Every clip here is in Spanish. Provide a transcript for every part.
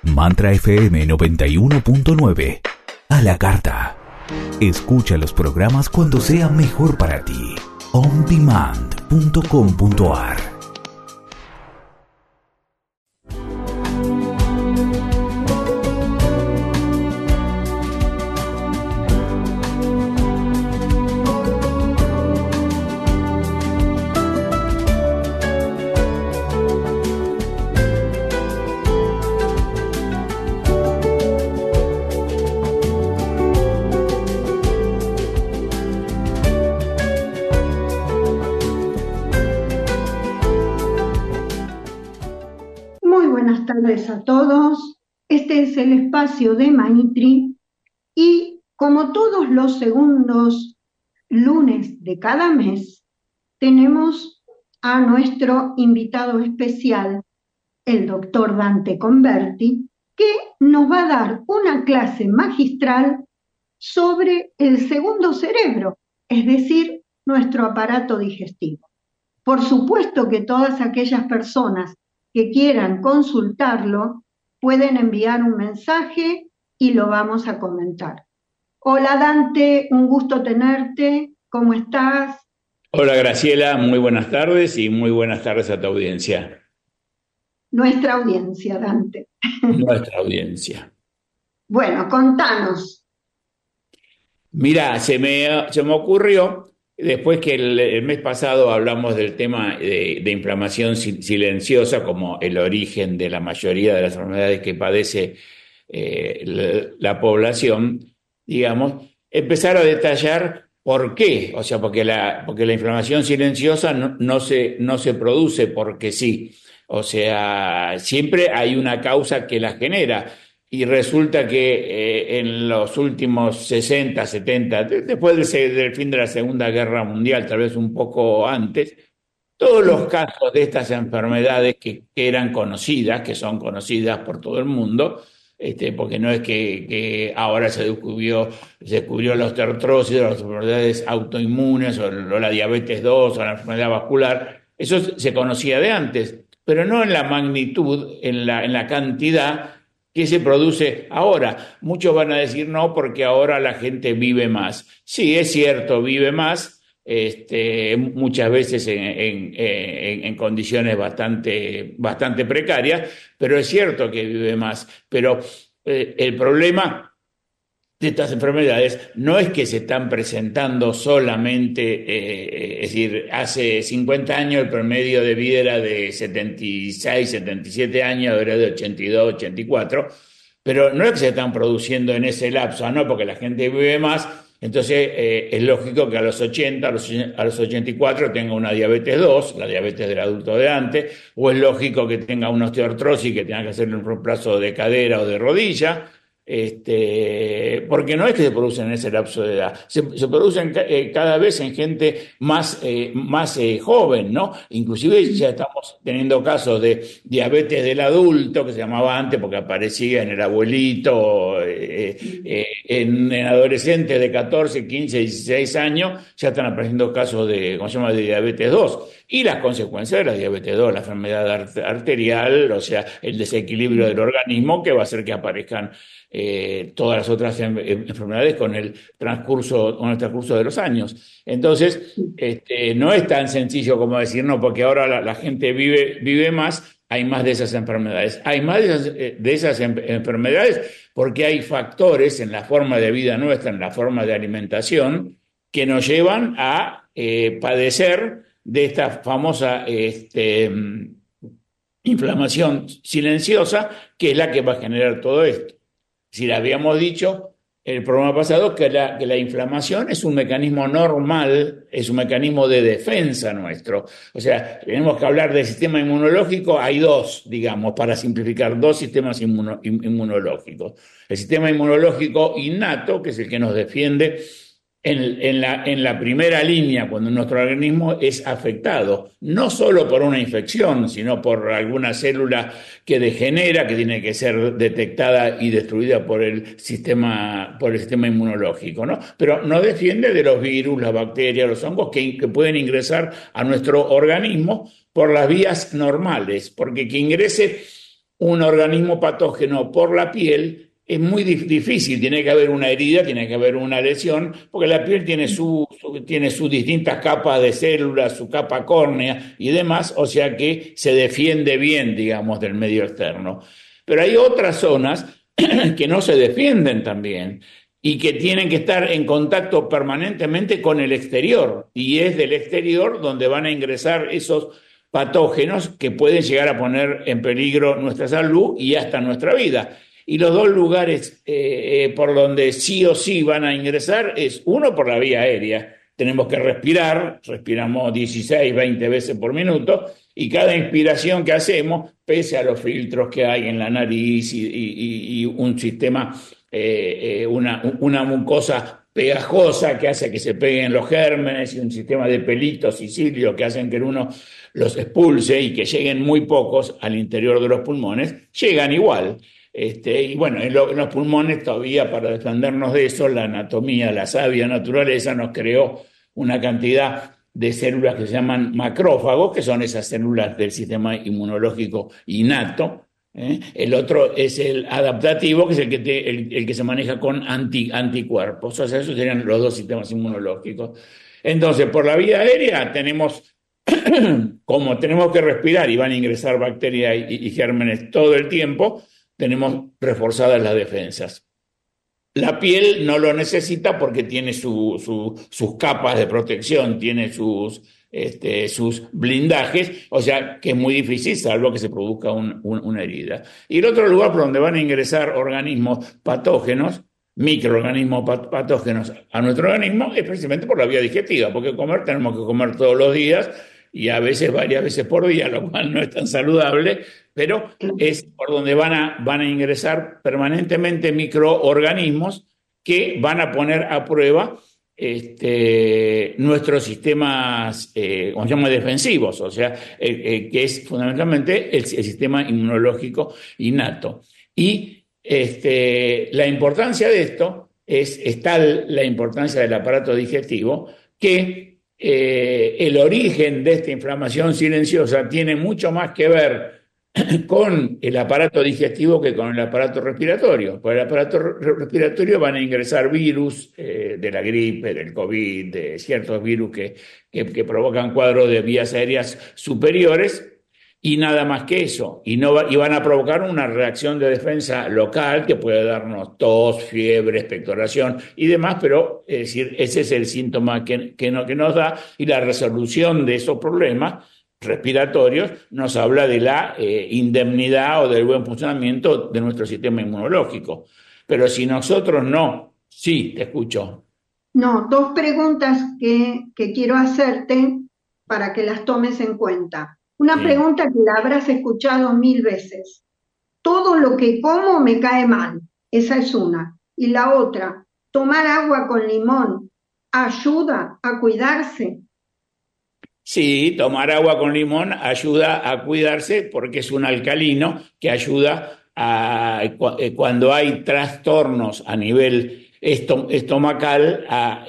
Mantra FM 91.9. A la carta. Escucha los programas cuando sea mejor para ti. ondemand.com.ar. A todos, este es el espacio de Maitri y como todos los segundos lunes de cada mes tenemos a nuestro invitado especial, el doctor Dante Converti, que nos va a dar una clase magistral sobre el segundo cerebro, es decir, nuestro aparato digestivo. Por supuesto que todas aquellas personas que quieran consultarlo, pueden enviar un mensaje y lo vamos a comentar. Hola Dante, un gusto tenerte, ¿cómo estás? Hola Graciela, muy buenas tardes y muy buenas tardes a tu audiencia. Nuestra audiencia, Dante. Nuestra audiencia. Bueno, contanos. Mira, se me ocurrió, después que el mes pasado hablamos del tema de inflamación silenciosa como el origen de la mayoría de las enfermedades que padece la población, digamos, empezar a detallar por qué. O sea, porque la inflamación silenciosa no se produce porque sí. O sea, siempre hay una causa que la genera. Y resulta que en los últimos 60, 70, después del fin de la Segunda Guerra Mundial, tal vez un poco antes, todos los casos de estas enfermedades que eran conocidas, que son conocidas por todo el mundo, porque no es que ahora se descubrió la osteoartrosis, las enfermedades autoinmunes, o la diabetes 2, o la enfermedad vascular, eso se conocía de antes, pero no en la magnitud, en la cantidad que se produce ahora. Muchos van a decir no, porque ahora la gente vive más. Sí, es cierto, vive más, muchas veces en condiciones bastante precarias, pero es cierto que vive más. Pero el problema de estas enfermedades no es que se están presentando solamente, es decir, hace 50 años el promedio de vida era de 76, 77 años, ahora es de 82, 84, pero no es que se están produciendo en ese lapso, no, porque la gente vive más, entonces es lógico que a los 80, a los 84 tenga una diabetes 2, la diabetes del adulto de antes, o es lógico que tenga una osteoartrosis que tenga que hacerle un reemplazo de cadera o de rodilla, porque no es que se producen en ese lapso de edad, se producen cada vez en gente más joven, ¿no? Inclusive ya estamos teniendo casos de diabetes del adulto, que se llamaba antes porque aparecía en el abuelito, en adolescentes de 14, 15, 16 años, ya están apareciendo casos de, ¿cómo se llama?, de diabetes 2. Y las consecuencias de la diabetes 2, la enfermedad arterial, o sea, el desequilibrio del organismo que va a hacer que aparezcan todas las otras enfermedades con el transcurso de los años. Entonces, no es tan sencillo como decir, no, porque ahora la gente vive más, hay más de esas enfermedades. Hay más de esas enfermedades porque hay factores en la forma de vida nuestra, en la forma de alimentación, que nos llevan a padecer de esta famosa inflamación silenciosa, que es la que va a generar todo esto. Si le habíamos dicho el programa pasado que la inflamación es un mecanismo normal, es un mecanismo de defensa nuestro. O sea, tenemos que hablar del sistema inmunológico. Hay dos, digamos, para simplificar, dos sistemas inmunológicos. El sistema inmunológico innato, que es el que nos defiende en la primera línea, cuando nuestro organismo es afectado, no solo por una infección, sino por alguna célula que degenera, que tiene que ser detectada y destruida por el sistema inmunológico, ¿no? Pero nos defiende de los virus, las bacterias, los hongos que pueden ingresar a nuestro organismo por las vías normales, porque que ingrese un organismo patógeno por la piel, es muy difícil. Tiene que haber una herida, tiene que haber una lesión, porque la piel tiene sus distintas capas de células, su capa córnea y demás, o sea que se defiende bien, digamos, del medio externo. Pero hay otras zonas que no se defienden tan bien y que tienen que estar en contacto permanentemente con el exterior, y es del exterior donde van a ingresar esos patógenos que pueden llegar a poner en peligro nuestra salud y hasta nuestra vida. Y los dos lugares por donde sí o sí van a ingresar es uno por la vía aérea. Tenemos que respirar, respiramos 16, 20 veces por minuto, y cada inspiración que hacemos, pese a los filtros que hay en la nariz y un sistema, una mucosa pegajosa que hace que se peguen los gérmenes, y un sistema de pelitos y cilios que hacen que uno los expulse y que lleguen muy pocos al interior de los pulmones, llegan igual. Y bueno, en los pulmones todavía, para defendernos de eso, la anatomía, la sabia naturaleza nos creó una cantidad de células que se llaman macrófagos, que son esas células del sistema inmunológico innato. El otro es el adaptativo, que es el que se maneja con anticuerpos. O sea, esos serían los dos sistemas inmunológicos. Entonces, por la vía aérea como tenemos que respirar y van a ingresar bacterias y gérmenes todo el tiempo, tenemos reforzadas las defensas. La piel no lo necesita porque tiene sus capas de protección, tiene sus blindajes, o sea que es muy difícil, salvo que se produzca una herida. Y el otro lugar por donde van a ingresar organismos patógenos, microorganismos patógenos a nuestro organismo, es precisamente por la vía digestiva, porque tenemos que comer todos los días, y a veces varias veces por día, lo cual no es tan saludable, pero es por donde van a ingresar permanentemente microorganismos que van a poner a prueba nuestros sistemas, como se llama, defensivos, o sea, que es fundamentalmente el sistema inmunológico innato. Y la importancia de esto es tal la importancia del aparato digestivo que el origen de esta inflamación silenciosa tiene mucho más que ver con el aparato digestivo que con el aparato respiratorio. Por el aparato respiratorio van a ingresar virus de la gripe, del COVID, de ciertos virus que provocan cuadros de vías aéreas superiores, y nada más que eso. Y van a provocar una reacción de defensa local que puede darnos tos, fiebre, expectoración y demás, pero es decir, ese es el síntoma que nos da, y la resolución de esos problemas respiratorios nos habla de la indemnidad o del buen funcionamiento de nuestro sistema inmunológico. Pero si nosotros no, sí, te escucho. No, dos preguntas que quiero hacerte para que las tomes en cuenta. Una pregunta que la habrás escuchado 1000 veces. Todo lo que como me cae mal. Esa es una. Y la otra, ¿tomar agua con limón ayuda a cuidarse? Sí, tomar agua con limón ayuda a cuidarse porque es un alcalino que ayuda cuando hay trastornos a nivel estomacal a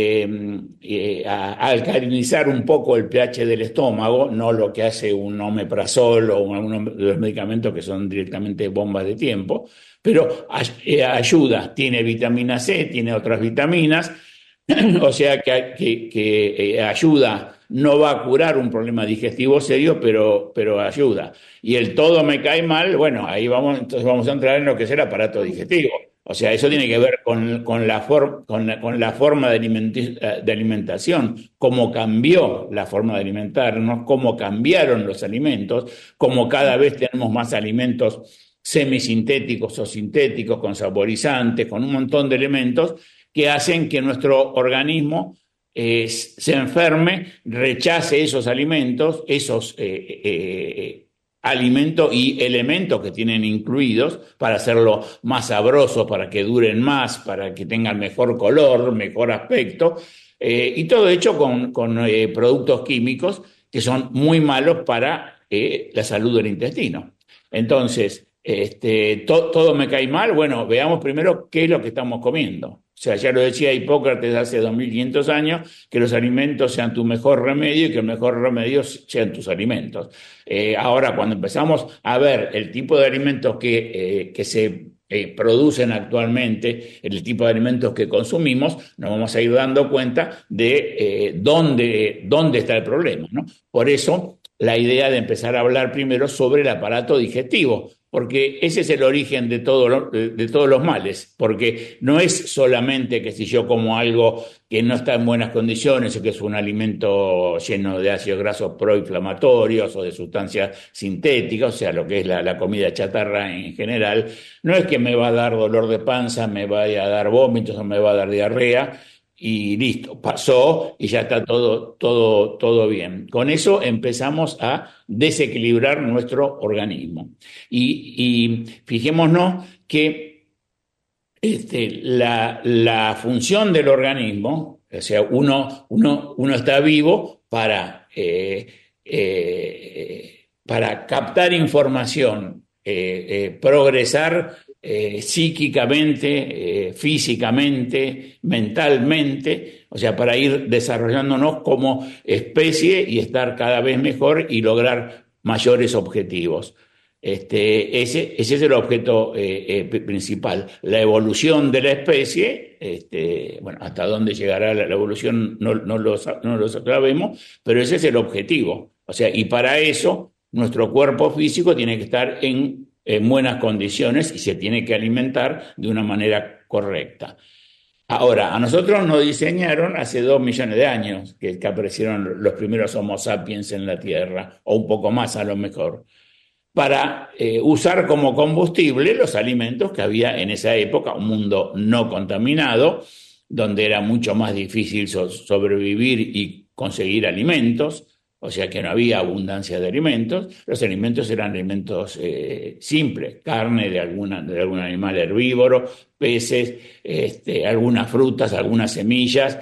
alcalinizar un poco el pH del estómago, no lo que hace un omeprazol o uno de los medicamentos que son directamente bombas de tiempo, pero ayuda, tiene vitamina C, tiene otras vitaminas, o sea que ayuda. No va a curar un problema digestivo serio, pero ayuda. Y el todo me cae mal, bueno, entonces vamos a entrar en lo que es el aparato digestivo. O sea, eso tiene que ver con la forma de alimentación, cómo cambió la forma de alimentarnos, cómo cambiaron los alimentos, cómo cada vez tenemos más alimentos semisintéticos o sintéticos, con saborizantes, con un montón de elementos que hacen que nuestro organismo se enferme, rechace esos alimentos, alimentos y elementos que tienen incluidos para hacerlo más sabroso, para que duren más, para que tengan mejor color, mejor aspecto, y todo hecho con productos químicos que son muy malos para la salud del intestino. Entonces, todo me cae mal. Bueno, veamos primero qué es lo que estamos comiendo. O sea, ya lo decía Hipócrates hace 2500 años, que los alimentos sean tu mejor remedio y que el mejor remedio sean tus alimentos. Ahora, cuando empezamos a ver el tipo de alimentos que se producen actualmente, el tipo de alimentos que consumimos, nos vamos a ir dando cuenta de dónde está el problema, ¿no? Por eso, la idea de empezar a hablar primero sobre el aparato digestivo, porque ese es el origen de todos los males, porque no es solamente que si yo como algo que no está en buenas condiciones o que es un alimento lleno de ácidos grasos proinflamatorios o de sustancias sintéticas, o sea, lo que es la comida chatarra en general, no es que me va a dar dolor de panza, me vaya a dar vómitos o me va a dar diarrea, y listo, pasó y ya está todo bien. Con eso empezamos a desequilibrar nuestro organismo. Y fijémonos que la función del organismo, o sea, uno está vivo para captar información, progresar psíquicamente, físicamente, mentalmente, o sea, para ir desarrollándonos como especie y estar cada vez mejor y lograr mayores objetivos. Ese es el objeto principal, la evolución de la especie. Bueno, hasta dónde llegará la evolución no lo sabemos, pero ese es el objetivo. O sea, y para eso nuestro cuerpo físico tiene que estar en buenas condiciones y se tiene que alimentar de una manera correcta. Ahora, a nosotros nos diseñaron hace 2 millones de años que aparecieron los primeros Homo sapiens en la Tierra, o un poco más a lo mejor, para usar como combustible los alimentos que había en esa época, un mundo no contaminado, donde era mucho más difícil sobrevivir y conseguir alimentos. O sea que no había abundancia de alimentos. Los alimentos eran alimentos simples, carne de algún animal herbívoro, peces, algunas frutas, algunas semillas,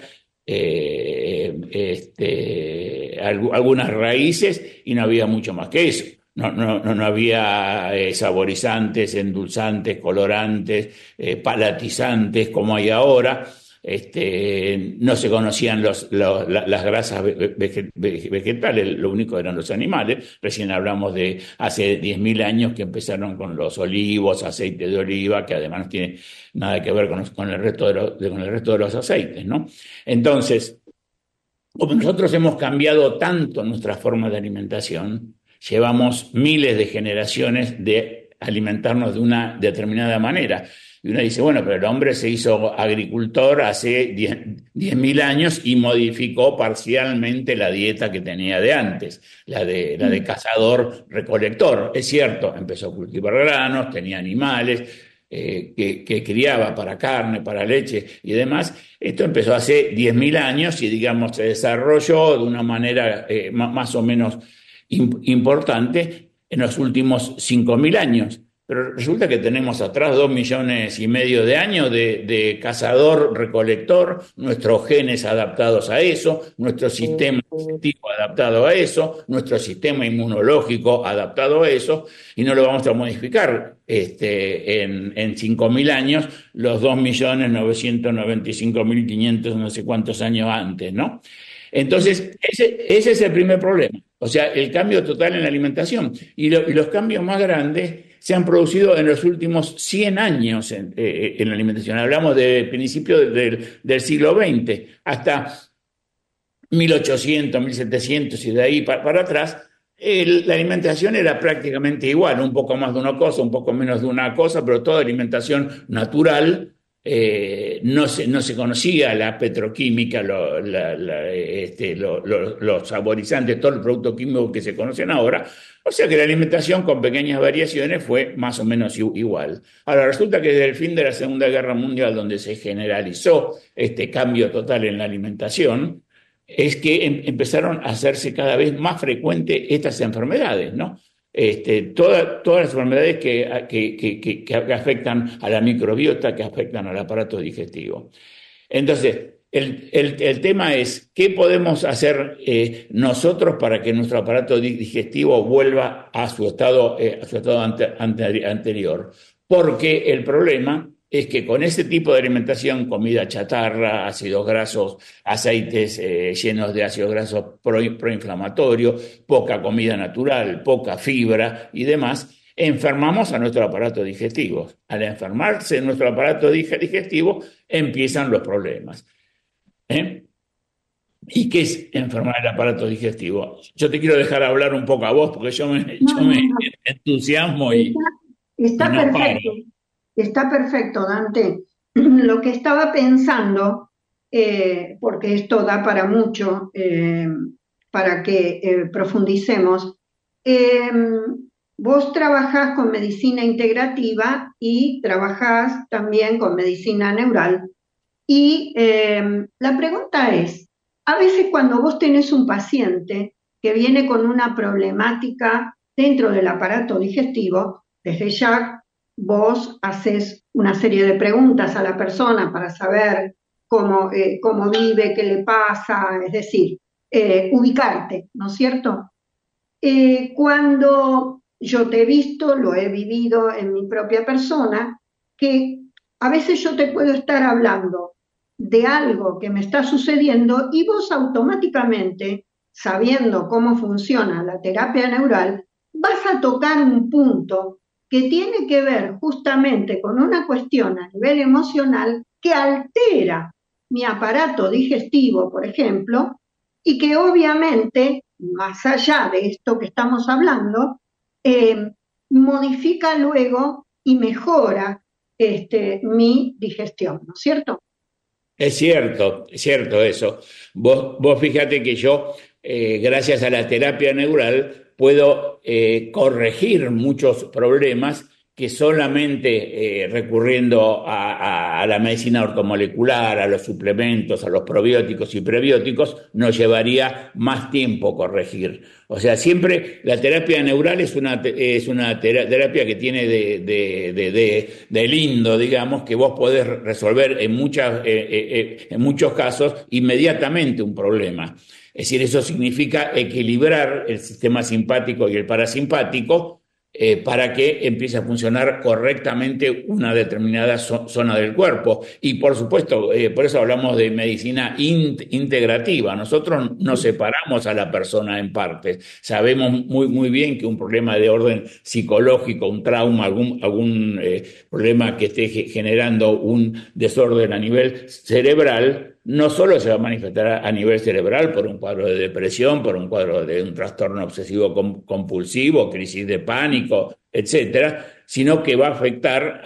algunas raíces, y no había mucho más que eso. No había saborizantes, endulzantes, colorantes, palatizantes como hay ahora. No se conocían las grasas vegetales, lo único eran los animales. Recién hablamos de hace 10.000 años que empezaron con los olivos, aceite de oliva, que además no tiene nada que ver con el resto de los aceites, ¿no? Entonces, como nosotros hemos cambiado tanto nuestra forma de alimentación, llevamos miles de generaciones de alimentarnos de una determinada manera. Y uno dice, bueno, pero el hombre se hizo agricultor hace 10.000 años y modificó parcialmente la dieta que tenía de antes, la de cazador-recolector. Es cierto, empezó a cultivar granos, tenía animales que criaba para carne, para leche y demás. Esto empezó hace 10.000 años y, digamos, se desarrolló de una manera más o menos importante en los últimos 5.000 años. Pero resulta que tenemos atrás 2,5 millones de años de cazador-recolector, nuestros genes adaptados a eso, nuestro sistema digestivo adaptado a eso, nuestro sistema inmunológico adaptado a eso, y no lo vamos a modificar en 5.000 años, los 2.995.500 no sé cuántos años antes, ¿no? Entonces, ese es el primer problema, o sea, el cambio total en la alimentación. Y los cambios más grandes se han producido en los últimos 100 años en la alimentación. Hablamos de principios del siglo XX, hasta 1800, 1700 y de ahí para atrás, la alimentación era prácticamente igual, un poco más de una cosa, un poco menos de una cosa, pero toda alimentación natural. No se conocía la petroquímica, los saborizantes, todos los productos químicos que se conocen ahora. O sea que la alimentación con pequeñas variaciones fue más o menos igual. Ahora, resulta que desde el fin de la Segunda Guerra Mundial, donde se generalizó este cambio total en la alimentación, es que empezaron a hacerse cada vez más frecuentes estas enfermedades, ¿no? Todas las enfermedades que afectan a la microbiota, que afectan al aparato digestivo. Entonces, el tema es, ¿qué podemos hacer nosotros para que nuestro aparato digestivo vuelva a su estado, anterior? Porque el problema es que con ese tipo de alimentación, comida chatarra, ácidos grasos, aceites llenos de ácidos grasos proinflamatorios, poca comida natural, poca fibra y demás, enfermamos a nuestro aparato digestivo. Al enfermarse nuestro aparato digestivo, empiezan los problemas. ¿Y qué es enfermar el aparato digestivo? Yo te quiero dejar hablar un poco a vos, porque yo me No. entusiasmo y Está no paro. perfecto, está perfecto, Dante. Lo que estaba pensando, porque esto da para mucho, para que profundicemos, eh, vos trabajás con medicina integrativa y trabajás también con medicina neural. Y la pregunta es, a veces cuando vos tenés un paciente que viene con una problemática dentro del aparato digestivo, desde ya vos haces una serie de preguntas a la persona para saber cómo vive, qué le pasa, es decir, ubicarte, ¿no es cierto? Cuando yo te he visto, lo he vivido en mi propia persona, que a veces yo te puedo estar hablando de algo que me está sucediendo y vos automáticamente, sabiendo cómo funciona la terapia neural, vas a tocar un punto que tiene que ver justamente con una cuestión a nivel emocional que altera mi aparato digestivo, por ejemplo, y que obviamente, más allá de esto que estamos hablando, modifica luego y mejora mi digestión, ¿no es cierto? Es cierto eso. Vos fíjate que yo, gracias a la terapia neural, puedo corregir muchos problemas que solamente recurriendo a la medicina ortomolecular, a los suplementos, a los probióticos y prebióticos, nos llevaría más tiempo corregir. O sea, siempre la terapia neural es una terapia que tiene de lindo, digamos, que vos podés resolver en muchos casos inmediatamente un problema. Es decir, eso significa equilibrar el sistema simpático y el parasimpático para que empiece a funcionar correctamente una determinada zona del cuerpo. Y por supuesto, por eso hablamos de medicina integrativa. Nosotros no separamos a la persona en partes. Sabemos muy bien que un problema de orden psicológico, un trauma, algún problema que esté generando un desorden a nivel cerebral, no solo se va a manifestar a nivel cerebral por un cuadro de depresión, por un cuadro de un trastorno obsesivo compulsivo, crisis de pánico, etcétera, sino que va a afectar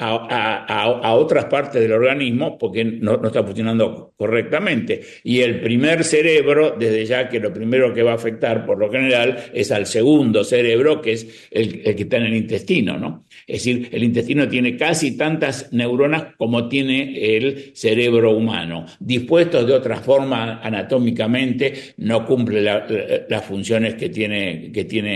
a otras partes del organismo porque no está funcionando correctamente. Y el primer cerebro, desde ya que lo primero que va a afectar por lo general es al segundo cerebro, que es el que está en el intestino, ¿no? Es decir, el intestino tiene casi tantas neuronas como tiene el cerebro humano. Dispuestos de otra forma anatómicamente, no cumple las funciones que tiene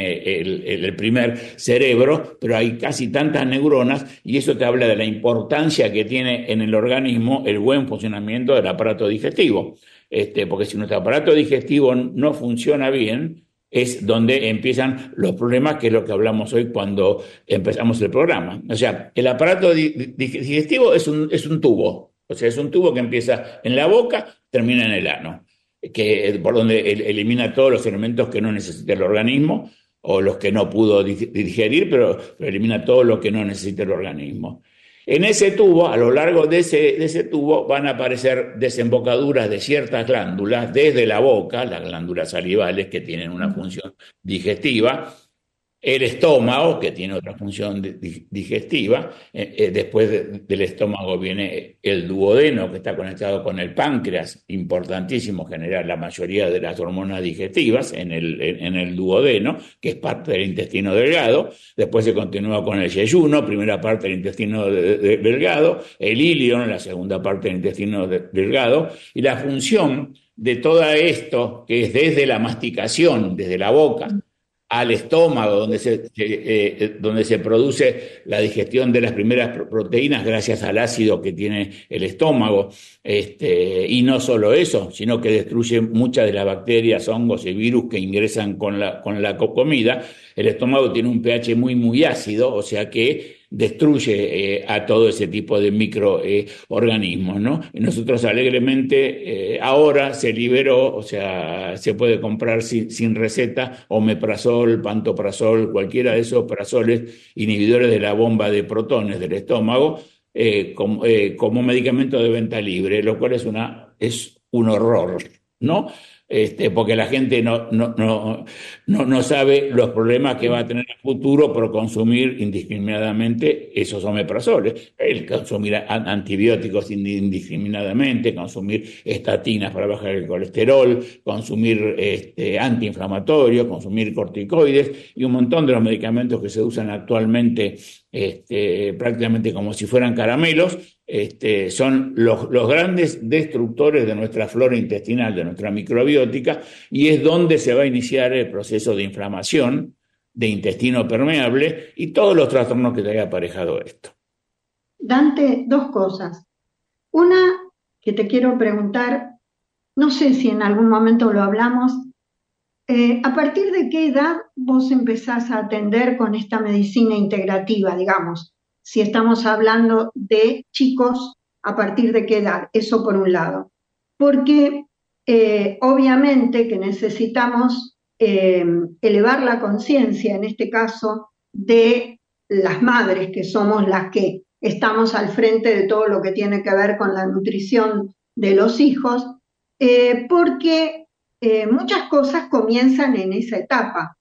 el primer cerebro, pero hay casi tantas neuronas y eso te habla de la importancia que tiene en el organismo el buen funcionamiento del aparato digestivo. Porque si nuestro aparato digestivo no funciona bien, es donde empiezan los problemas, que es lo que hablamos hoy cuando empezamos el programa. O sea, el aparato digestivo es un tubo, o sea, es un tubo que empieza en la boca, termina en el ano, por donde elimina todos los elementos que no necesita el organismo o los que no pudo digerir, pero elimina todo lo que no necesita el organismo. En ese tubo, a lo largo de ese tubo, van a aparecer desembocaduras de ciertas glándulas desde la boca, las glándulas salivales que tienen una función digestiva, el estómago, que tiene otra función digestiva. Después del estómago viene el duodeno, que está conectado con el páncreas, importantísimo, generar la mayoría de las hormonas digestivas en el duodeno, que es parte del intestino delgado. Después se continúa con el yeyuno, primera parte del intestino delgado, el ilion, la segunda parte del intestino delgado, y la función de todo esto, que es desde la masticación, desde la boca, al estómago, donde se produce la digestión de las primeras proteínas gracias al ácido que tiene el estómago. Y no solo eso, sino que destruye muchas de las bacterias, hongos y virus que ingresan con la comida. El estómago tiene un pH muy, muy ácido, o sea que destruye a todo ese tipo de microorganismos, ¿no? Y nosotros alegremente ahora se liberó, o sea, se puede comprar sin receta omeprazol, pantoprazol, cualquiera de esos prazoles inhibidores de la bomba de protones del estómago como medicamento de venta libre, lo cual es un horror, ¿no? Porque la gente no sabe los problemas que va a tener en el futuro por consumir indiscriminadamente esos omeprazoles. El consumir antibióticos indiscriminadamente, consumir estatinas para bajar el colesterol, consumir antiinflamatorios, consumir corticoides y un montón de los medicamentos que se usan actualmente prácticamente como si fueran caramelos. Son los grandes destructores de nuestra flora intestinal, de nuestra microbiótica, y es donde se va a iniciar el proceso de inflamación, de intestino permeable y todos los trastornos que te haya aparejado esto. Dante, dos cosas. Una que te quiero preguntar, no sé si en algún momento lo hablamos, ¿a partir de qué edad vos empezás a atender con esta medicina integrativa, digamos? Si estamos hablando de chicos, ¿a partir de qué edad? Eso por un lado. Porque obviamente que necesitamos elevar la conciencia, en este caso, de las madres, que somos las que estamos al frente de todo lo que tiene que ver con la nutrición de los hijos, porque muchas cosas comienzan en esa etapa.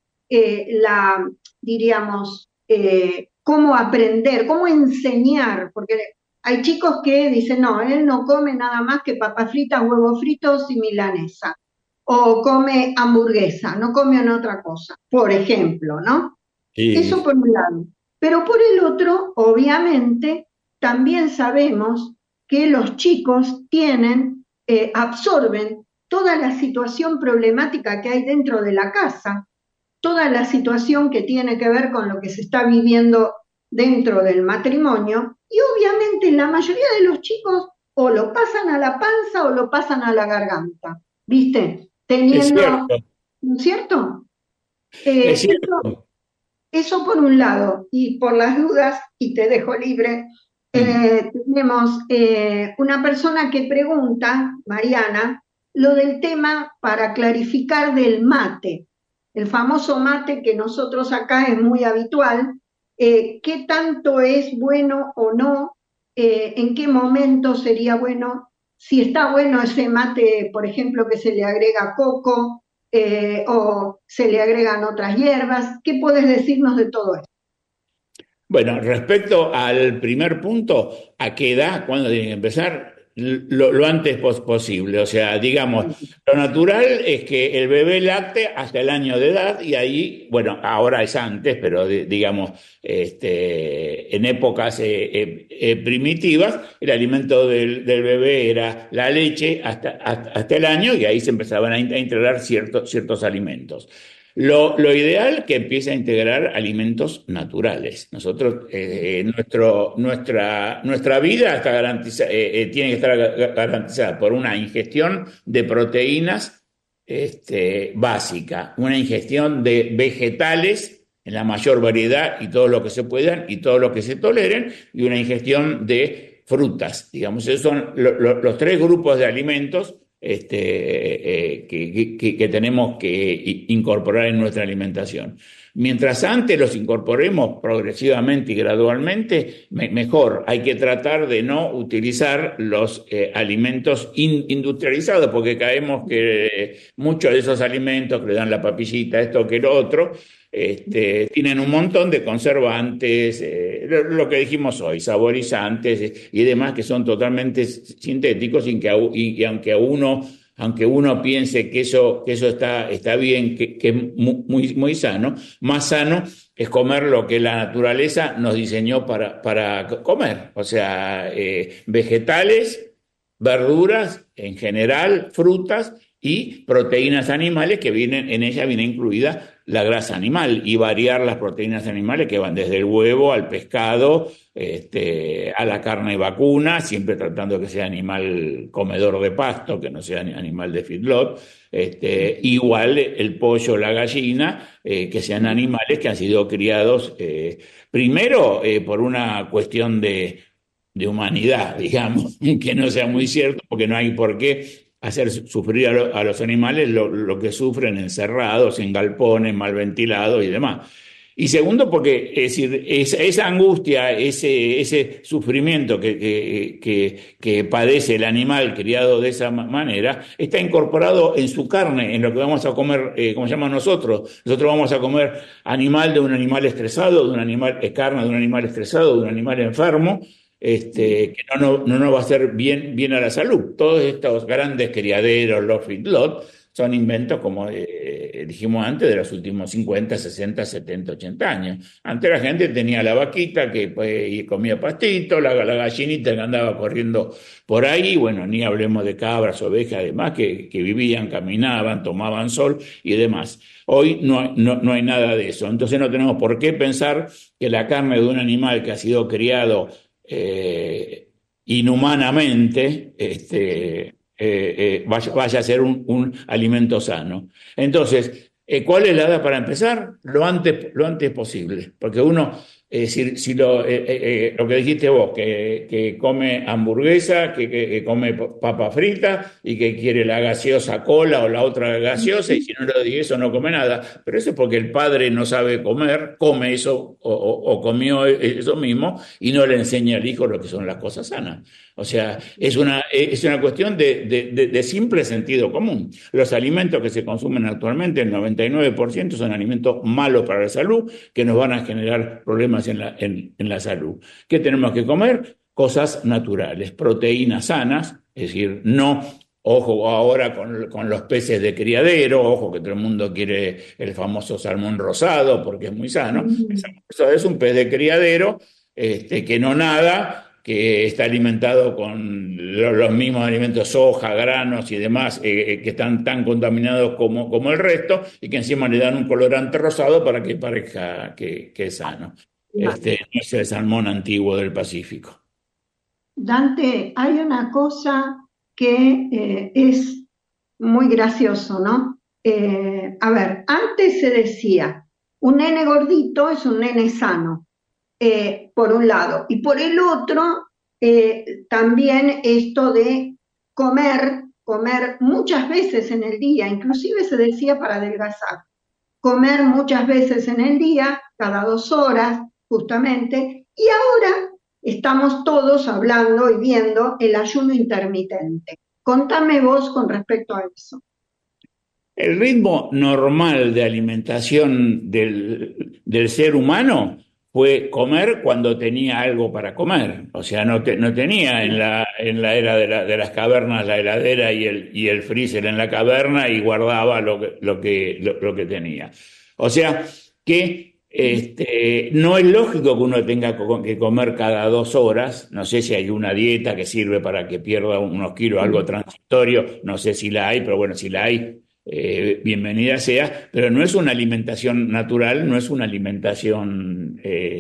Diríamos, cómo aprender, cómo enseñar, porque hay chicos que dicen, no, él no come nada más que papas fritas, huevos fritos y milanesa, o come hamburguesa, no come en otra cosa, por ejemplo, ¿no? Sí. Eso por un lado. Pero por el otro, obviamente, también sabemos que los chicos absorben toda la situación problemática que hay dentro de la casa, toda la situación que tiene que ver con lo que se está viviendo dentro del matrimonio, y obviamente la mayoría de los chicos o lo pasan a la panza o lo pasan a la garganta, ¿viste? Teniendo, ¿no es cierto? Es cierto. Eso por un lado, y por las dudas, y te dejo libre, tenemos una persona que pregunta, Mariana, lo del tema para clarificar del mate, el famoso mate que nosotros acá es muy habitual, ¿qué tanto es bueno o no? ¿En qué momento sería bueno? Si está bueno ese mate, por ejemplo, que se le agrega coco o se le agregan otras hierbas. ¿Qué puedes decirnos de todo esto? Bueno, respecto al primer punto, ¿a qué edad? ¿Cuándo tiene que empezar? Lo antes posible. O sea, digamos, lo natural es que el bebé lacte hasta el año de edad y ahí, bueno, ahora es antes, pero digamos, en épocas primitivas, el alimento del bebé era la leche hasta el año y ahí se empezaban a integrar ciertos alimentos. Lo ideal que empiece a integrar alimentos naturales. Nosotros, nuestra vida está tiene que estar garantizada por una ingestión de proteínas básica, una ingestión de vegetales en la mayor variedad y todo lo que se puedan y todo lo que se toleren, y una ingestión de frutas. Digamos, esos son los tres grupos de alimentos que tenemos que incorporar en nuestra alimentación. Mientras antes los incorporemos progresivamente y gradualmente, mejor. Hay que tratar de no utilizar los alimentos industrializados, porque caemos que muchos de esos alimentos que le dan la papillita, esto que lo otro, tienen un montón de conservantes, lo que dijimos hoy, saborizantes y demás, que son totalmente sintéticos y aunque uno piense que eso está bien, que es muy, muy sano, más sano es comer lo que la naturaleza nos diseñó para comer, o sea, vegetales, verduras en general, frutas y proteínas animales, que en ella viene incluida la grasa animal y variar las proteínas animales que van desde el huevo al pescado, a la carne vacuna, siempre tratando que sea animal comedor de pasto, que no sea animal de feedlot. Igual el pollo, la gallina, que sean animales que han sido criados primero por una cuestión de humanidad, digamos, que no sea muy cierto, porque no hay por qué hacer sufrir a los animales lo que sufren encerrados en galpones, mal ventilados y demás. Y segundo, porque es decir, esa angustia, ese sufrimiento que padece el animal criado de esa manera, está incorporado en su carne, en lo que vamos a comer, como llamamos nosotros. Nosotros vamos a comer animal de un animal estresado, de un animal, carne de un animal estresado, de un animal enfermo, que no nos va a hacer bien a la salud. Todos estos grandes criaderos, los feedlot, son inventos, como dijimos antes, de los últimos 50, 60, 70, 80 años. Antes la gente tenía la vaquita que pues, comía pastito, la gallinita que andaba corriendo por ahí, bueno, ni hablemos de cabras, ovejas, además, que vivían, caminaban, tomaban sol y demás. Hoy no hay nada de eso. Entonces no tenemos por qué pensar que la carne de un animal que ha sido criado inhumanamente, vaya a ser un alimento sano. Entonces, ¿cuál es la edad para empezar? Lo antes posible, porque uno, si lo que dijiste vos, que come hamburguesa, que come papa frita y que quiere la gaseosa cola o la otra gaseosa, y si no le digo eso no come nada, pero eso es porque el padre no sabe comer, come eso o comió eso mismo y no le enseña al hijo lo que son las cosas sanas. O sea, es una cuestión de simple sentido común. Los alimentos que se consumen actualmente, el 99% son alimentos malos para la salud, que nos van a generar problemas en la salud. ¿Qué tenemos que comer? Cosas naturales, proteínas sanas, es decir, no, ojo ahora con los peces de criadero, ojo que todo el mundo quiere el famoso salmón rosado porque es muy sano. Eso es un pez de criadero que no nada, que está alimentado con los mismos alimentos, soja, granos y demás, que están tan contaminados como el resto, y que encima le dan un colorante rosado para que parezca que es sano. No es el salmón antiguo del Pacífico. Dante, hay una cosa que es muy gracioso, ¿no? A ver, antes se decía, un nene gordito es un nene sano. Por un lado, y por el otro, también esto de comer muchas veces en el día, inclusive se decía para adelgazar, comer muchas veces en el día, cada 2 horas, justamente, y ahora estamos todos hablando y viendo el ayuno intermitente. Contame vos con respecto a eso. El ritmo normal de alimentación del ser humano fue comer cuando tenía algo para comer. O sea, no tenía en la era de las cavernas la heladera y el freezer en la caverna y guardaba lo que tenía. O sea, que no es lógico que uno tenga que comer cada 2 horas. No sé si hay una dieta que sirve para que pierda unos kilos, algo transitorio. No sé si la hay, pero bueno, si la hay, bienvenida sea, pero no es una alimentación natural, no es una alimentación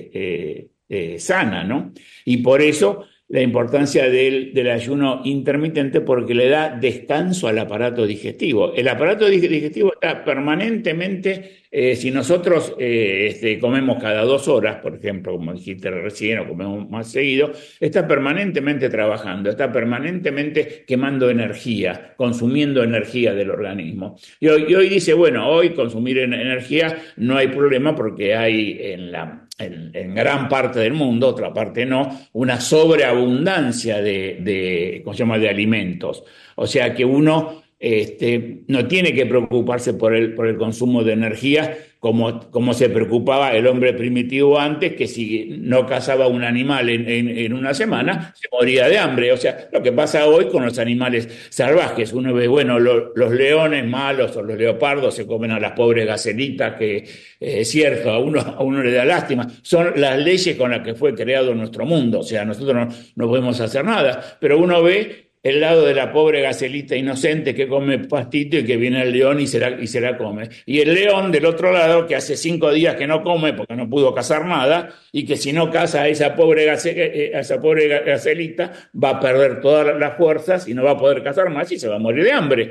sana, ¿no? Y por eso la importancia del ayuno intermitente, porque le da descanso al aparato digestivo. El aparato digestivo está permanentemente, si nosotros comemos cada 2 horas, por ejemplo, como dijiste recién, o comemos más seguido, está permanentemente trabajando, está permanentemente quemando energía, consumiendo energía del organismo. Y hoy dice, bueno, hoy consumir energía no hay problema porque hay en gran parte del mundo, otra parte no, una sobreabundancia ¿cómo se llama?, de alimentos. O sea que uno no tiene que preocuparse por el consumo de energía como se preocupaba el hombre primitivo antes, que si no cazaba un animal en una semana, se moría de hambre. O sea, lo que pasa hoy con los animales salvajes. Uno ve, bueno, los leones malos o los leopardos se comen a las pobres gacelitas, que es cierto, a uno le da lástima. Son las leyes con las que fue creado nuestro mundo. O sea, nosotros no podemos hacer nada, pero uno ve el lado de la pobre gacelita inocente que come pastito y que viene el león y se la come. Y el león del otro lado que hace 5 días que no come porque no pudo cazar nada y que si no caza a esa pobre gacelita va a perder todas las fuerzas y no va a poder cazar más y se va a morir de hambre.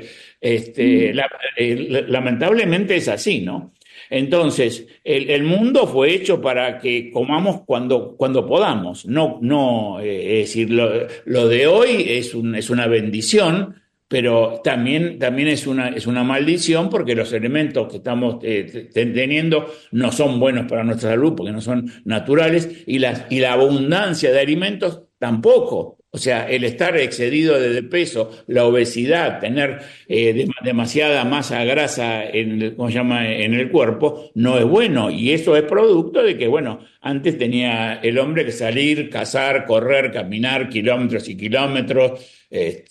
Lamentablemente es así, ¿no? Entonces, el mundo fue hecho para que comamos cuando podamos. No, es decir, lo de hoy es una bendición, pero también es una maldición porque los elementos que estamos teniendo no son buenos para nuestra salud porque no son naturales y la abundancia de alimentos tampoco. O sea, el estar excedido de peso, la obesidad, tener demasiada masa grasa en el cuerpo, no es bueno. Y eso es producto de que, bueno, antes tenía el hombre que salir, cazar, correr, caminar kilómetros y kilómetros,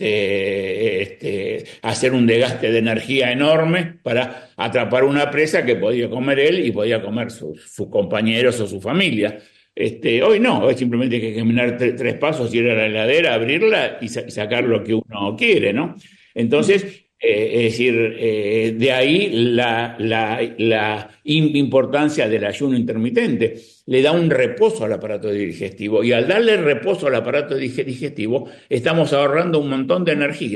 hacer un desgaste de energía enorme para atrapar una presa que podía comer él y podía comer sus compañeros o su familia. Hoy no, hoy simplemente hay que caminar 3 pasos, ir a la heladera, abrirla y sacar lo que uno quiere, ¿no? Entonces, es decir, de ahí la importancia del ayuno intermitente. Le da un reposo al aparato digestivo y al darle reposo al aparato digestivo estamos ahorrando un montón de energía.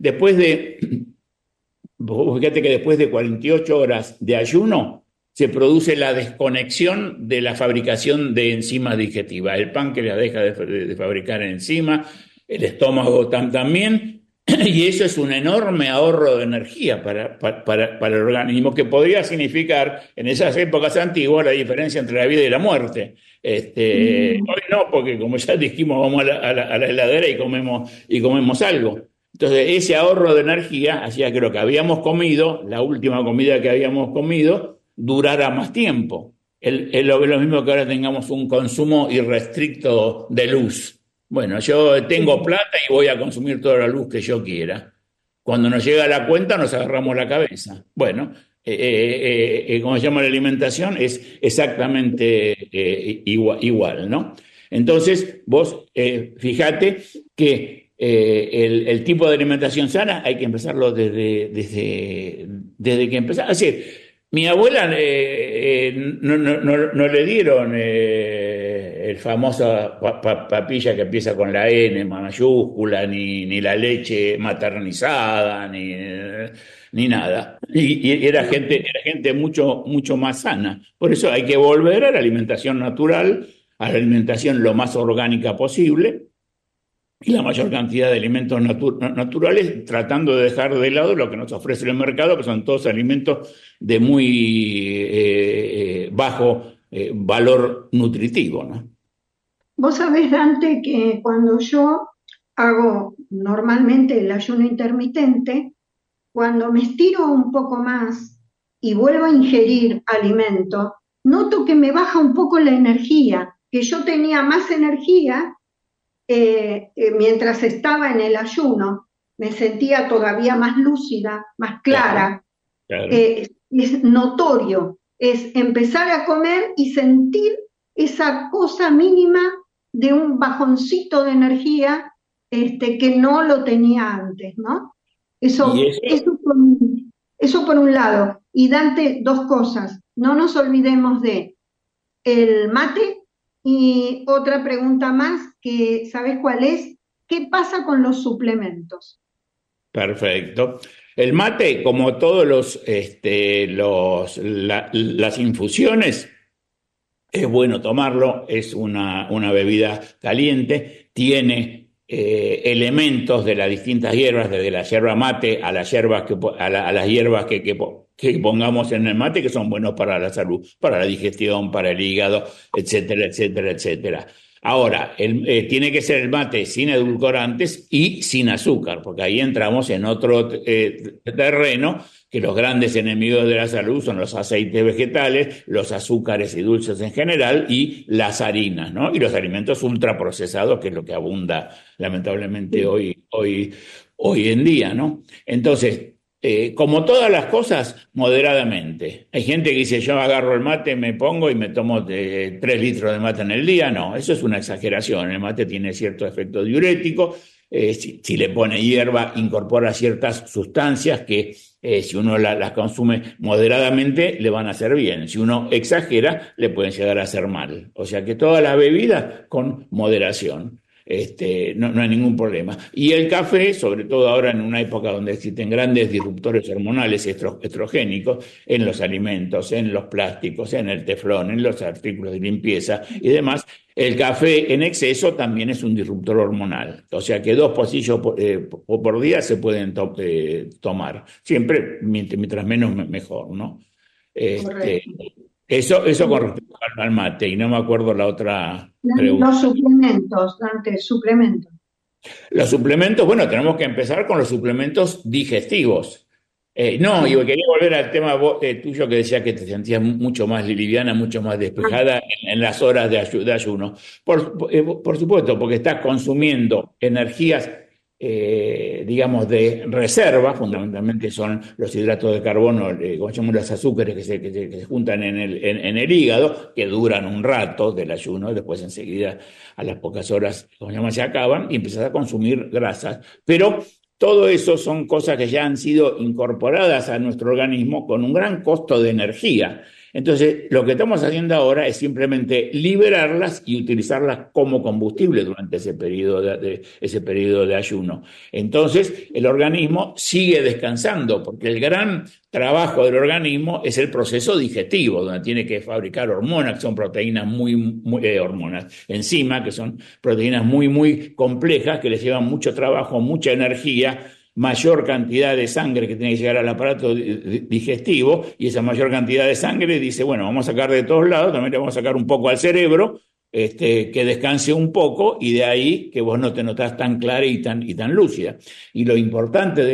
Fíjate que después de 48 horas de ayuno, se produce la desconexión de la fabricación de enzimas digestivas. El páncreas deja de fabricar enzimas, el estómago también, y eso es un enorme ahorro de energía para el organismo, que podría significar en esas épocas antiguas la diferencia entre la vida y la muerte. Hoy no, porque como ya dijimos, vamos a la heladera y comemos algo. Entonces, ese ahorro de energía hacía que lo que habíamos comido, la última comida que habíamos comido, durara más tiempo. Es lo mismo que ahora tengamos un consumo irrestricto de luz. Bueno, yo tengo plata y voy a consumir toda la luz que yo quiera. Cuando nos llega la cuenta nos agarramos la cabeza. Bueno, como se llama la alimentación, es exactamente igual, ¿no? Entonces, vos fíjate que el tipo de alimentación sana hay que empezarlo desde que empezamos. Es decir, mi abuela no le dieron el famoso papilla que empieza con la N mayúscula, ni la leche maternizada, ni nada. Y era gente mucho más sana. Por eso hay que volver a la alimentación natural, a la alimentación lo más orgánica posible, y la mayor cantidad de alimentos naturales, tratando de dejar de lado lo que nos ofrece el mercado, que son todos alimentos de muy bajo valor nutritivo, ¿no? Vos sabés, Dante, que cuando yo hago normalmente el ayuno intermitente, cuando me estiro un poco más y vuelvo a ingerir alimento, noto que me baja un poco la energía, que yo tenía más energía mientras estaba en el ayuno, me sentía todavía más lúcida, más clara. Claro. Es notorio, es empezar a comer y sentir esa cosa mínima de un bajoncito de energía que no lo tenía antes, ¿no? Eso por un lado. Y Dante, 2 cosas. No nos olvidemos de el mate. Y otra pregunta más, que ¿sabes cuál es? ¿Qué pasa con los suplementos? Perfecto. El mate, como todos las infusiones, es bueno tomarlo, es una bebida caliente, tiene elementos de las distintas hierbas, desde la yerba mate a las hierbas que pongamos en el mate, que son buenos para la salud, para la digestión, para el hígado, etcétera, etcétera, etcétera. Ahora, tiene que ser el mate sin edulcorantes y sin azúcar, porque ahí entramos en otro terreno, que los grandes enemigos de la salud son los aceites vegetales, los azúcares y dulces en general, y las harinas, ¿no? Y los alimentos ultraprocesados, que es lo que abunda lamentablemente hoy en día, ¿no? Entonces, como todas las cosas, moderadamente. Hay gente que dice, yo agarro el mate, me pongo y me tomo 3 litros de mate en el día. No, eso es una exageración. El mate tiene cierto efecto diurético, si le pone hierba, incorpora ciertas sustancias que si uno las consume moderadamente le van a hacer bien. Si uno exagera, le pueden llegar a hacer mal. O sea que todas las bebidas con moderación. No hay ningún problema. Y el café, sobre todo ahora en una época donde existen grandes disruptores hormonales estrogénicos en los alimentos, en los plásticos, en el teflón, en los artículos de limpieza y demás, el café en exceso también es un disruptor hormonal. O sea que 2 pocillos por día se pueden tomar. Siempre, mientras menos, mejor, ¿no? Este, Correcto. eso con respecto al mate, y no me acuerdo la otra pregunta. Los suplementos, Dante, suplementos. Los suplementos, bueno, tenemos que empezar con los suplementos digestivos. No, yo Sí. quería volver al tema tuyo que decía que te sentías mucho más liviana, mucho más despejada en las horas de ayuno. Por supuesto, porque estás consumiendo energías, digamos, de reserva, fundamentalmente son los hidratos de carbono, como llamamos los azúcares que se juntan en el hígado, que duran un rato del ayuno, después enseguida a las pocas horas, como se llama, se acaban y empiezas a consumir grasas. Pero todo eso son cosas que ya han sido incorporadas a nuestro organismo con un gran costo de energía. Entonces, lo que estamos haciendo ahora es simplemente liberarlas y utilizarlas como combustible durante ese periodo de ayuno. Entonces, el organismo sigue descansando, porque el gran trabajo del organismo es el proceso digestivo, donde tiene que fabricar hormonas, que son proteínas hormonas, enzimas, que son proteínas muy complejas, que les llevan mucho trabajo, mucha energía, mayor cantidad de sangre que tiene que llegar al aparato digestivo, y esa mayor cantidad de sangre dice, bueno, vamos a sacar de todos lados, también le vamos a sacar un poco al cerebro, que descanse un poco, y de ahí que vos no te notás tan clara y tan lúcida. Y lo importante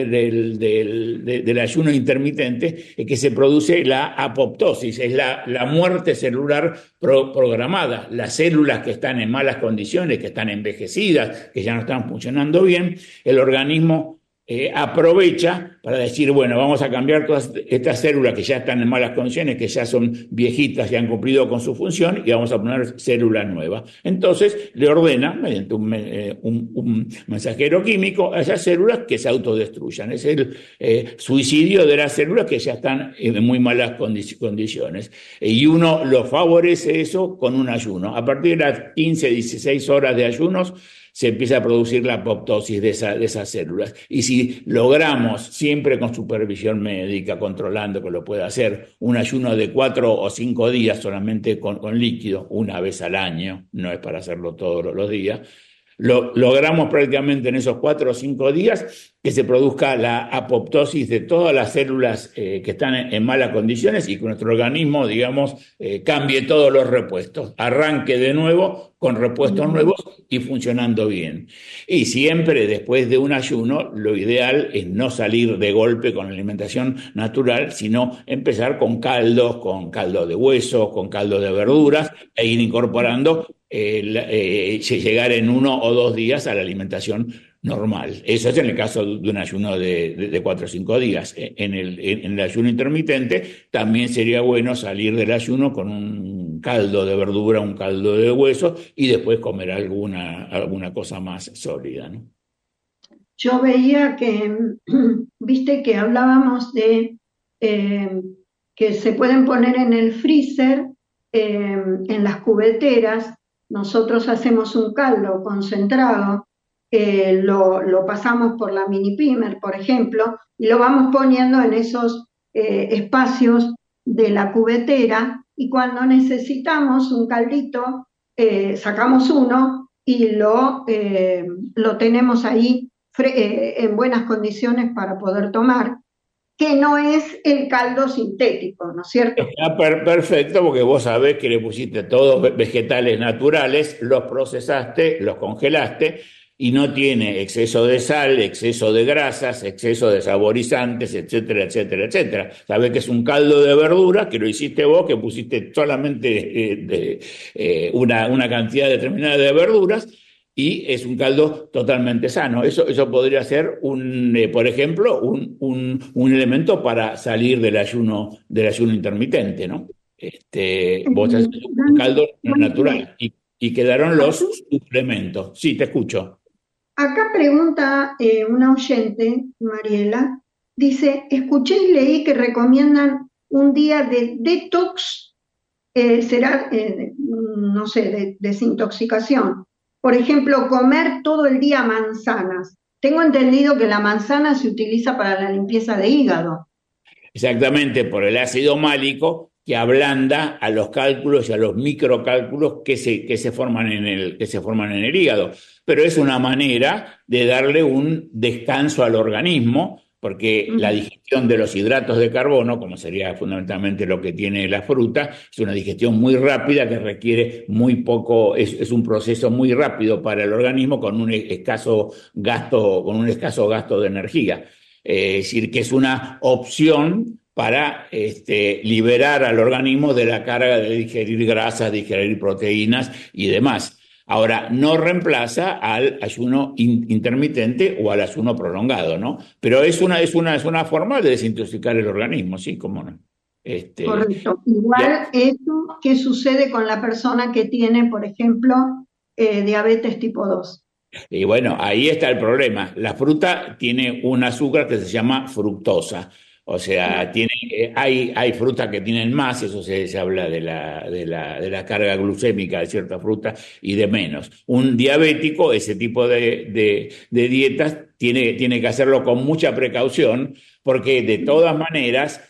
del ayuno intermitente es que se produce la apoptosis, es la muerte celular programada. Las células que están en malas condiciones, que están envejecidas, que ya no están funcionando bien, el organismo aprovecha para decir, bueno, vamos a cambiar todas estas células que ya están en malas condiciones, que ya son viejitas y han cumplido con su función, y vamos a poner células nuevas. Entonces le ordena, mediante un mensajero químico, a esas células que se autodestruyan. Es el suicidio de las células que ya están en muy malas condiciones. Y uno lo favorece eso con un ayuno. A partir de las 15, 16 horas de ayunos, se empieza a producir la apoptosis de esas células. Y si logramos, siempre con supervisión médica, controlando que lo pueda hacer, un ayuno de 4 o 5 días solamente con líquido, una vez al año, no es para hacerlo todos los días, logramos prácticamente en esos 4 o 5 días que se produzca la apoptosis de todas las células que están en malas condiciones, y que nuestro organismo, digamos, cambie todos los repuestos, arranque de nuevo con repuestos nuevos y funcionando bien. Y siempre después de un ayuno, lo ideal es no salir de golpe con la alimentación natural, sino empezar con caldo de hueso, con caldo de verduras, e ir incorporando, llegar en 1 o 2 días a la alimentación normal. Eso es en el caso de un ayuno de 4 o 5 días. En el ayuno intermitente también sería bueno salir del ayuno con un caldo de verdura, un caldo de hueso, y después comer alguna cosa más sólida, ¿no? Yo veía que, viste que hablábamos de eh, que se pueden poner en el freezer, en las cubeteras. Nosotros hacemos un caldo concentrado, lo pasamos por la mini pimer, por ejemplo, y lo vamos poniendo en esos espacios de la cubetera, y cuando necesitamos un caldito, sacamos uno y lo tenemos ahí en buenas condiciones para poder tomar, que no es el caldo sintético, ¿no es cierto? Está perfecto, porque vos sabés que le pusiste todos vegetales naturales, los procesaste, los congelaste, y no tiene exceso de sal, exceso de grasas, exceso de saborizantes, etcétera, etcétera, etcétera. Sabés que es un caldo de verduras, que lo hiciste vos, que pusiste solamente una cantidad determinada de verduras, y es un caldo totalmente sano. Eso podría ser, por ejemplo, un elemento para salir del ayuno intermitente, ¿no? Vos haces un caldo natural, y quedaron los suplementos. Sí, te escucho. Acá pregunta una oyente, Mariela, dice, escuché y leí que recomiendan un día de detox, no sé, de desintoxicación. Por ejemplo, comer todo el día manzanas. Tengo entendido que la manzana se utiliza para la limpieza de hígado. Exactamente por el ácido málico que ablanda a los cálculos y a los microcálculos que se forman que se forman en el hígado. Pero es una manera de darle un descanso al organismo, porque la digestión de los hidratos de carbono, como sería fundamentalmente lo que tiene la fruta, es una digestión muy rápida que requiere muy poco, es un proceso muy rápido para el organismo con un escaso gasto de energía. Es decir, que es una opción para liberar al organismo de la carga de digerir grasas, digerir proteínas y demás. Ahora, no reemplaza al ayuno intermitente o al ayuno prolongado, ¿no? Pero es una forma de desintoxicar el organismo, ¿sí? ¿Cómo no? Correcto. Ya. Igual eso que sucede con la persona que tiene, por ejemplo, diabetes tipo 2. Y bueno, ahí está el problema. La fruta tiene un azúcar que se llama fructosa. O sea, hay frutas que tienen más, eso se habla de la carga glucémica de cierta fruta y de menos. Un diabético, ese tipo de dietas, tiene que hacerlo con mucha precaución, porque de todas maneras,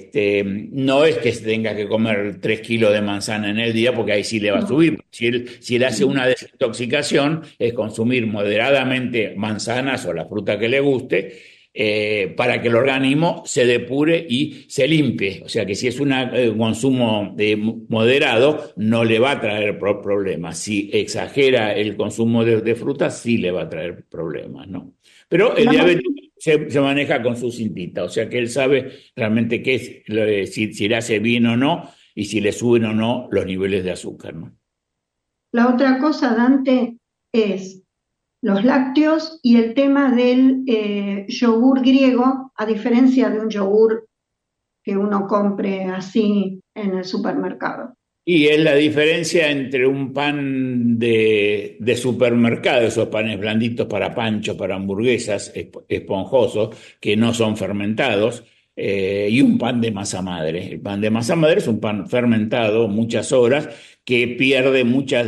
no es que se tenga que comer 3 kilos de manzana en el día, porque ahí sí le va a No. subir. Si él hace una desintoxicación, es consumir moderadamente manzanas o la fruta que le guste, para que el organismo se depure y se limpie. O sea que si es un consumo moderado, no le va a traer problemas. Si exagera el consumo de frutas, sí le va a traer problemas, ¿no? Pero el La diabetes se maneja con su cintita, o sea que él sabe realmente qué es, si le hace bien o no, y si le suben o no los niveles de azúcar, ¿no? La otra cosa, Dante, es los lácteos y el tema del yogur griego, a diferencia de un yogur que uno compre así en el supermercado. Y es la diferencia entre un pan de supermercado, esos panes blanditos para panchos, para hamburguesas, esponjosos, que no son fermentados, y un pan de masa madre. El pan de masa madre es un pan fermentado muchas horas que pierde muchas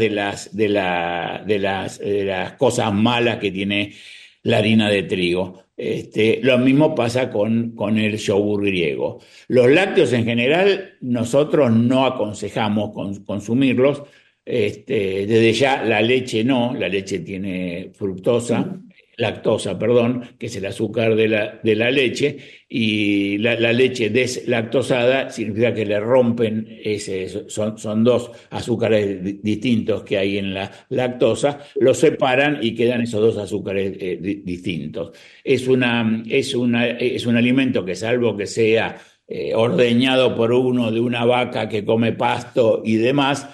de las cosas malas que tiene la harina de trigo. Lo mismo pasa con el yogur griego. Los lácteos en general nosotros no aconsejamos consumirlos. Desde ya la leche no, la leche tiene lactosa, perdón, que es el azúcar de la leche, y la leche deslactosada significa que le rompen son dos azúcares distintos que hay en la lactosa, los separan y quedan esos dos azúcares distintos. Es un alimento que, salvo que sea ordeñado por uno de una vaca que come pasto y demás,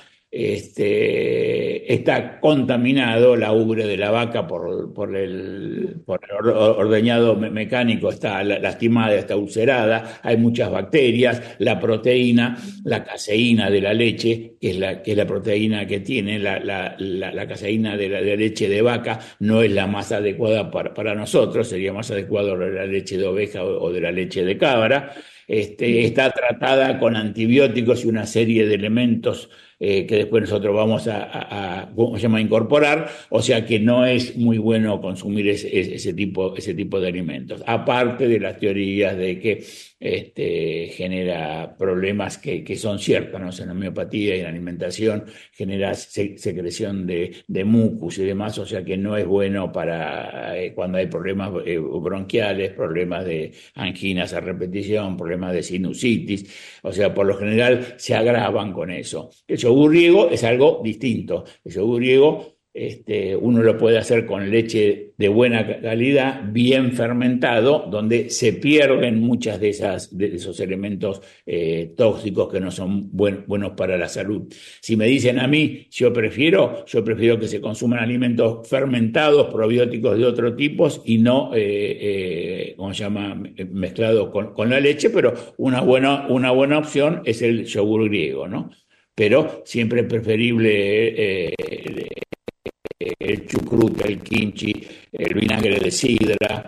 está contaminado la ubre de la vaca por el ordeñado mecánico, está lastimada, está ulcerada, hay muchas bacterias, la proteína, la caseína de la leche, que es la proteína que tiene la caseína de la leche de vaca, no es la más adecuada para nosotros, sería más adecuado la leche de oveja o de la leche de cabra. Está tratada con antibióticos y una serie de elementos que después nosotros vamos ¿cómo se llama?, incorporar, o sea que no es muy bueno consumir ese tipo de alimentos. Aparte de las teorías de que genera problemas que son ciertas, ¿no? En la homeopatía y en la alimentación genera secreción de mucus y demás, o sea que no es bueno para cuando hay problemas bronquiales, problemas de anginas a repetición, problemas de sinusitis, o sea, por lo general se agravan con eso. El yogur griego es algo distinto. El yogur griego uno lo puede hacer con leche de buena calidad, bien fermentado, donde se pierden muchas de esos elementos tóxicos que no son buenos para la salud. Si me dicen a mí, yo prefiero que se consuman alimentos fermentados, probióticos de otro tipo y no, ¿cómo se llama?, mezclados con la leche, pero una buena opción es el yogur griego, ¿no? Pero siempre es preferible el chucrut, el kimchi, el vinagre de sidra,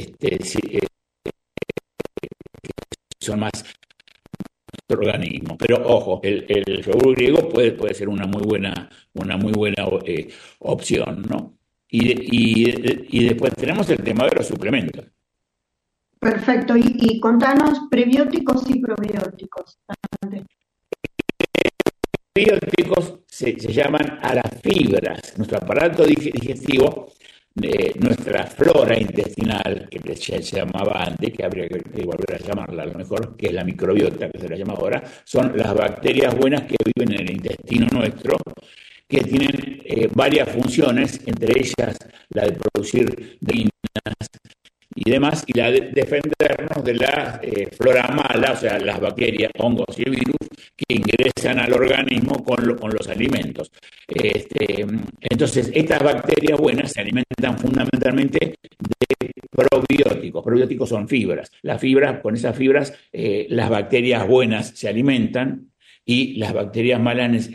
son más organismo. Pero ojo, el yogur griego puede ser una muy buena opción, ¿no? Y después tenemos el tema de los suplementos. Perfecto. Y contanos prebióticos y probióticos. Probióticos se llaman a las fibras. Nuestro aparato digestivo, nuestra flora intestinal, que se llamaba antes, que habría que volver a llamarla a lo mejor, que es la microbiota, que se la llama ahora, son las bacterias buenas que viven en el intestino nuestro, que tienen varias funciones, entre ellas la de producir toxinas y demás, y la de defendernos de la flora mala, o sea, las bacterias, hongos y virus que ingresan al organismo con los alimentos. Entonces, estas bacterias buenas se alimentan fundamentalmente de probióticos. Probióticos son fibras. Las fibras, con esas fibras, las bacterias buenas se alimentan y las bacterias malas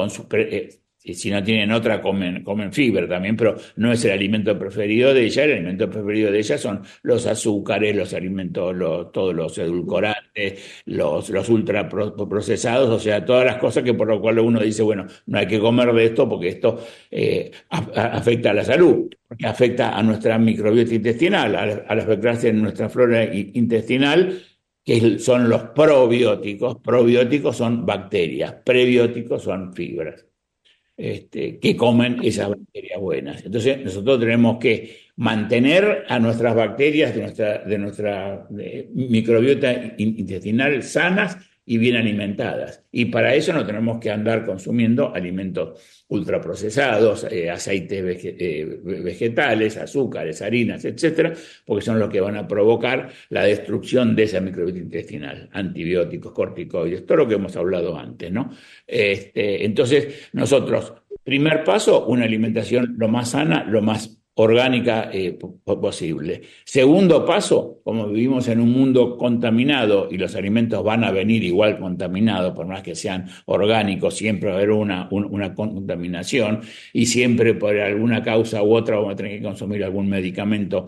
si no tienen otra, comen fibra también, pero no es el alimento preferido de ella. El alimento preferido de ella son los azúcares, los alimentos, todos los edulcorantes, los ultraprocesados, o sea, todas las cosas que por lo cual uno dice, bueno, no hay que comer de esto porque esto afecta a la salud, porque afecta a nuestra microbiota intestinal, a las bacterias en nuestra flora intestinal, que son los probióticos. Probióticos son bacterias, prebióticos son fibras. Que comen esas bacterias buenas. Entonces, nosotros tenemos que mantener a nuestras bacterias de nuestra microbiota intestinal sanas y bien alimentadas. Y para eso no tenemos que andar consumiendo alimentos ultraprocesados, aceites vegetales, azúcares, harinas, etcétera, porque son los que van a provocar la destrucción de esa microbiota intestinal. Antibióticos, corticoides, todo lo que hemos hablado antes, ¿no? Entonces, nosotros, primer paso, una alimentación lo más sana, lo más orgánica posible. Segundo paso, como vivimos en un mundo contaminado y los alimentos van a venir igual contaminados, por más que sean orgánicos, siempre va a haber una contaminación y siempre por alguna causa u otra vamos a tener que consumir algún medicamento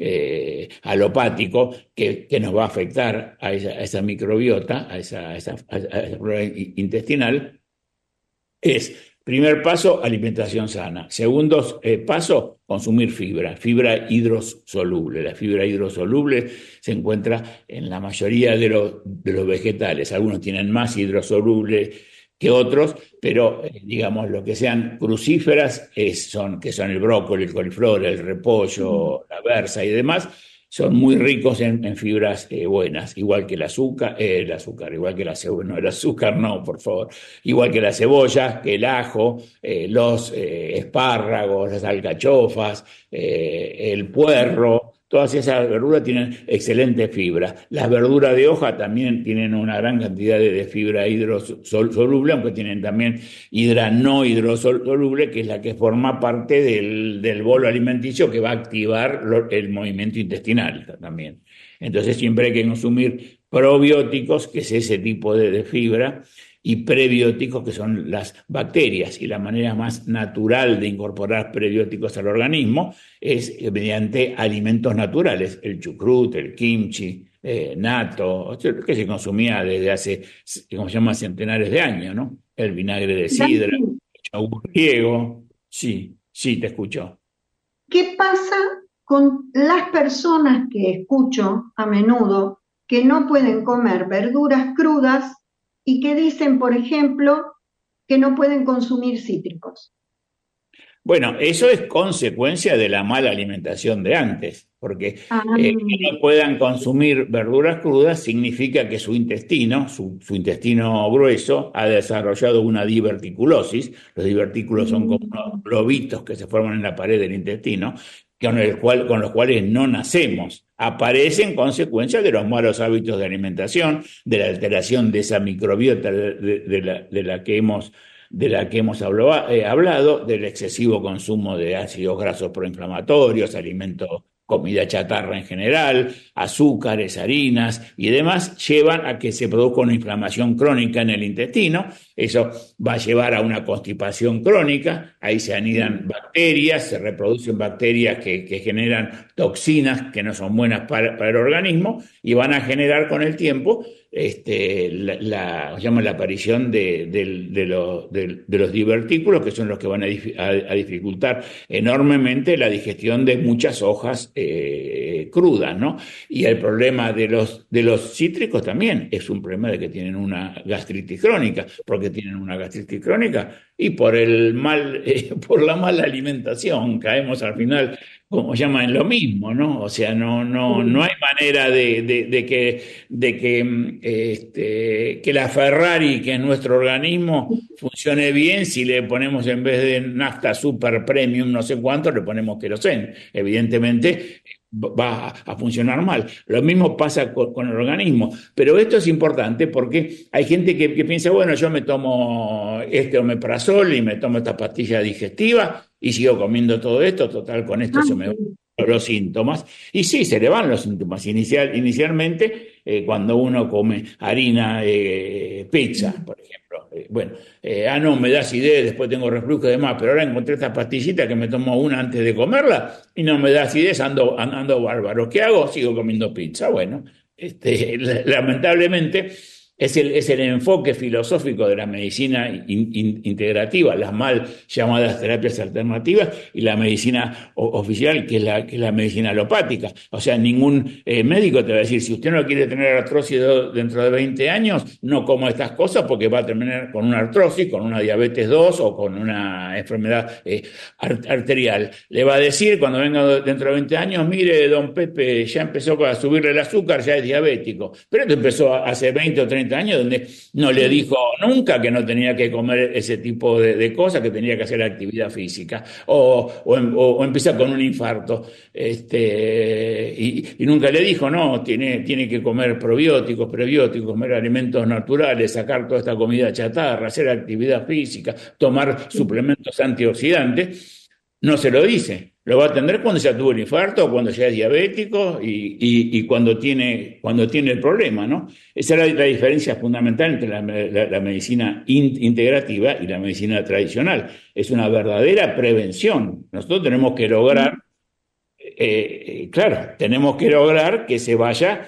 alopático que nos va a afectar a esa microbiota, a esa flora intestinal. Primer paso, alimentación sana. Segundo paso, consumir fibra hidrosoluble. La fibra hidrosoluble se encuentra en la mayoría de los vegetales. Algunos tienen más hidrosoluble que otros, pero digamos lo que sean crucíferas, que son el brócoli, el coliflor, el repollo, la berza y demás, son muy ricos en fibras buenas, igual que el azúcar, igual que la cebolla, no, el azúcar no, por favor, igual que la cebolla, que el ajo, los espárragos, las alcachofas, el puerro. Todas esas verduras tienen excelente fibra. Las verduras de hoja también tienen una gran cantidad de fibra hidrosoluble, aunque tienen también no hidrosoluble, que es la que forma parte del bolo alimenticio que va a activar el movimiento intestinal también. Entonces siempre hay que consumir probióticos, que es ese tipo de fibra, y prebióticos, que son las bacterias. Y la manera más natural de incorporar prebióticos al organismo es mediante alimentos naturales, el chucrut, el kimchi, natto, que se consumía desde hace, como se llama, centenares de años, ¿no? El vinagre de sidra, el yogur griego. Sí, te escucho. ¿Qué pasa con las personas que escucho a menudo que no pueden comer verduras crudas y que dicen, por ejemplo, que no pueden consumir cítricos? Bueno, eso es consecuencia de la mala alimentación de antes, porque que no puedan consumir verduras crudas significa que su intestino grueso, ha desarrollado una diverticulosis. Los divertículos son como unos globitos que se forman en la pared del intestino, con los cuales no nacemos. Aparecen consecuencias de los malos hábitos de alimentación, de la alteración de esa microbiota de la que hemos hablado, del excesivo consumo de ácidos grasos proinflamatorios, alimentos comida chatarra en general, azúcares, harinas y demás, llevan a que se produzca una inflamación crónica en el intestino. Eso va a llevar a una constipación crónica, ahí se anidan bacterias, se reproducen bacterias que generan toxinas que no son buenas para el organismo y van a generar con el tiempo llama la aparición de los divertículos, que son los que van a dificultar enormemente la digestión de muchas hojas crudas, ¿no? Y el problema de los cítricos también es un problema de que tienen una gastritis crónica, porque tienen una gastritis crónica y por por la mala alimentación caemos al final, como llaman, lo mismo, ¿no? O sea, no hay manera que la Ferrari, que es nuestro organismo, funcione bien si le ponemos, en vez de nafta super premium no sé cuánto, le ponemos queroseno. Evidentemente va a funcionar mal. Lo mismo pasa con el organismo. Pero esto es importante porque hay gente que piensa, bueno, yo me tomo este omeprazol y me tomo esta pastilla digestiva y sigo comiendo todo esto, total, con esto se me van los síntomas. Y sí, se le van los síntomas. Inicialmente, cuando uno come harina, pizza, por ejemplo. No, me da acidez, después tengo reflujo y demás, pero ahora encontré esta pastillita que me tomo una antes de comerla y no me da acidez, ando bárbaro. ¿Qué hago? Sigo comiendo pizza. Bueno, lamentablemente es el enfoque filosófico de la medicina integrativa, las mal llamadas terapias alternativas, y la medicina oficial, que es la medicina alopática. O sea, ningún médico te va a decir, si usted no quiere tener artrosis dentro de 20 años, no coma estas cosas porque va a terminar con una artrosis, con una diabetes 2 o con una enfermedad arterial. Le va a decir, cuando venga dentro de 20 años, mire, don Pepe, ya empezó a subirle el azúcar, ya es diabético. Pero esto empezó hace 20 o 30 años, donde no le dijo nunca que no tenía que comer ese tipo de cosas, que tenía que hacer actividad física, o empieza con un infarto, y nunca le dijo, no, tiene que comer probióticos, prebióticos, comer alimentos naturales, sacar toda esta comida chatarra, hacer actividad física, tomar suplementos antioxidantes. No se lo dice. Lo va a tener cuando ya tuvo el infarto, cuando ya es diabético y cuando tiene el problema, ¿no? Esa es la diferencia fundamental entre la medicina integrativa y la medicina tradicional. Es una verdadera prevención. Nosotros tenemos que lograr, tenemos que lograr que se vaya,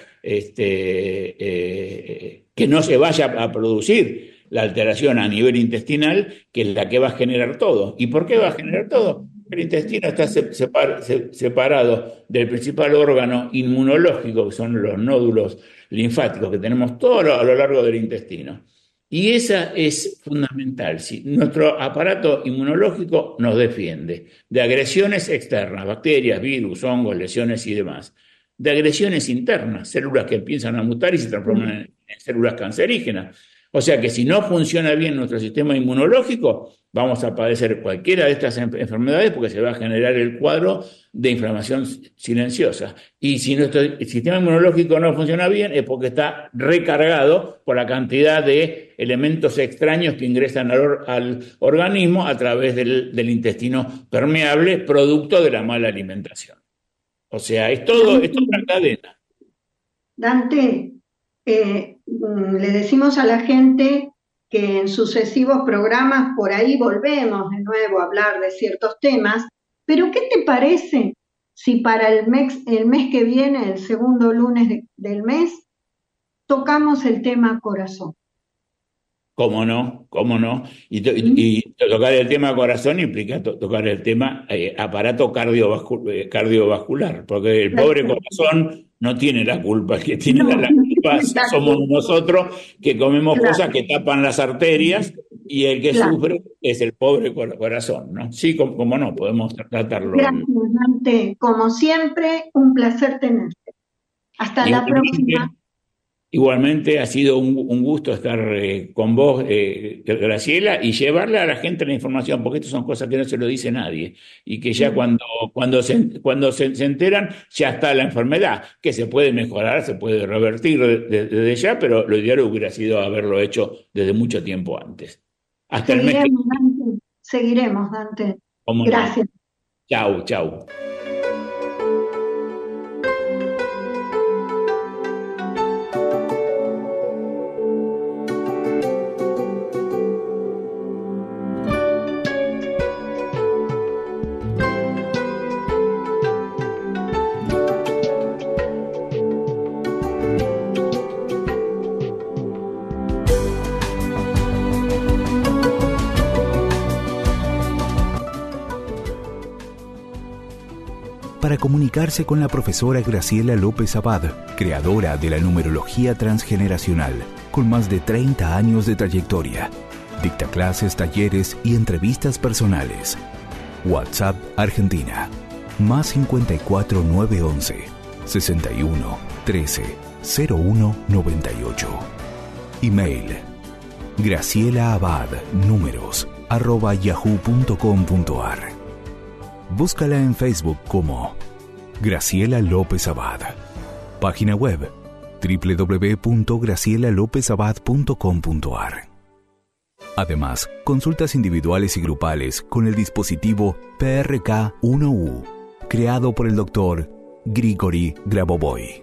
que no se vaya a producir la alteración a nivel intestinal, que es la que va a generar todo. ¿Y por qué va a generar todo? El intestino está separado del principal órgano inmunológico, que son los nódulos linfáticos que tenemos todo a lo largo del intestino. Y esa es fundamental. Si nuestro aparato inmunológico nos defiende de agresiones externas, bacterias, virus, hongos, lesiones y demás, de agresiones internas, células que empiezan a mutar y se transforman en células cancerígenas. O sea que si no funciona bien nuestro sistema inmunológico, vamos a padecer cualquiera de estas enfermedades porque se va a generar el cuadro de inflamación silenciosa. Y si nuestro sistema inmunológico no funciona bien es porque está recargado por la cantidad de elementos extraños que ingresan al organismo a través del intestino permeable, producto de la mala alimentación. O sea, es toda una cadena. Dante, le decimos a la gente que en sucesivos programas por ahí volvemos de nuevo a hablar de ciertos temas, pero ¿qué te parece si para el mes que viene, el segundo lunes del mes, tocamos el tema corazón? ¿Cómo no? ¿Cómo no? Y tocar el tema corazón implica tocar el tema aparato cardiovascular, porque el pobre corazón no tiene la culpa, el que tiene la culpa somos nosotros, que comemos cosas que tapan las arterias, y el que sufre es el pobre corazón, ¿no? Sí, como no, podemos tratarlo. Gracias, Dante. Como siempre, un placer tenerte. Hasta la próxima. Igualmente ha sido un gusto estar con vos, Graciela, y llevarle a la gente la información, porque estas son cosas que no se lo dice nadie, y que ya cuando se enteran, ya está la enfermedad, que se puede mejorar, se puede revertir desde ya, pero lo ideal hubiera sido haberlo hecho desde mucho tiempo antes. Hasta el mes que viene. Dante. Seguiremos, Dante. Gracias. Chau, chau. para comunicarse con la profesora Graciela López Abad, creadora de la numerología transgeneracional, con más de 30 años de trayectoria. Dicta clases, talleres y entrevistas personales. WhatsApp Argentina, más 54 911 61 13 01 98. Email gracielaabad@yahoo.com.ar. Búscala en Facebook como Graciela López Abad. Página web www.gracielalopezabad.com.ar. Además, consultas individuales y grupales con el dispositivo PRK-1U, creado por el Dr. Grigori Grabovoi.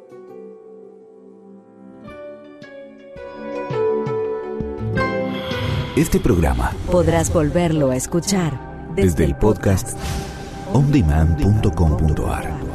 Este programa podrás volverlo a escuchar desde el podcast ondemand.com.ar.